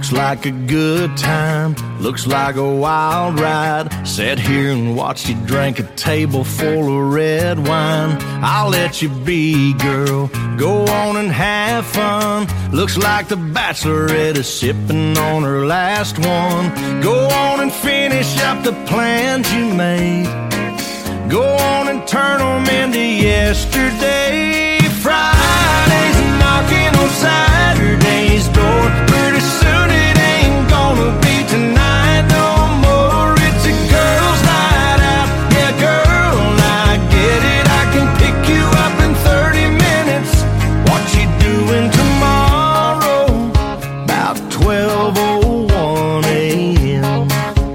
Looks like a good time, looks like a wild ride. Sat here and watched you drink a table full of red wine. I'll let you be, girl, go on and have fun. Looks like the bachelorette is sipping on her last one. Go on and finish up the plans you made. Go on and turn them into yesterday. Friday's knocking on Saturday's door. Pretty soon it ain't gonna be tonight no more. It's a girl's night out. Yeah, girl, I get it. I can pick you up in 30 minutes. What you doing tomorrow? About 12:01 a.m.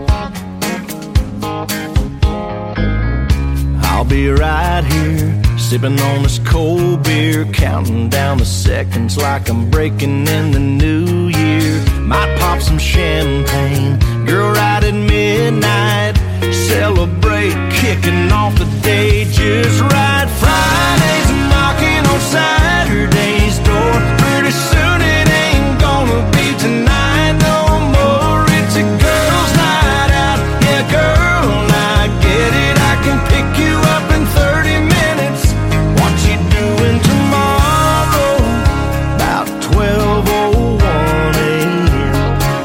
I'll be right here, sipping on this cold beer, counting down the seconds like I'm breaking in the new year. Might pop some champagne, girl, right at midnight. Celebrate kicking off the day just right. Friday's knocking on Saturday's door. Pretty soon it ain't gonna be tonight no more. It's a girl's night out. Yeah, girl, I get it. I can pick you up in 30 minutes. What you doing tomorrow? About 12:01 a.m.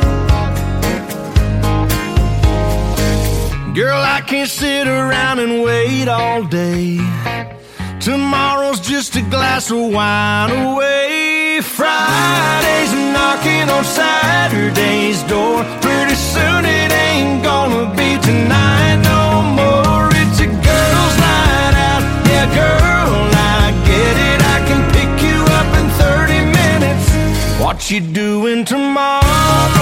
Girl, I can't sit around and wait all day. Tomorrow's just a glass of wine away. Friday's knocking on Saturday's door. Pretty soon it ain't gonna be tonight no more. It's a girl's night out. Yeah, girl, I get it. I can pick you up in 30 minutes. What you doing tomorrow?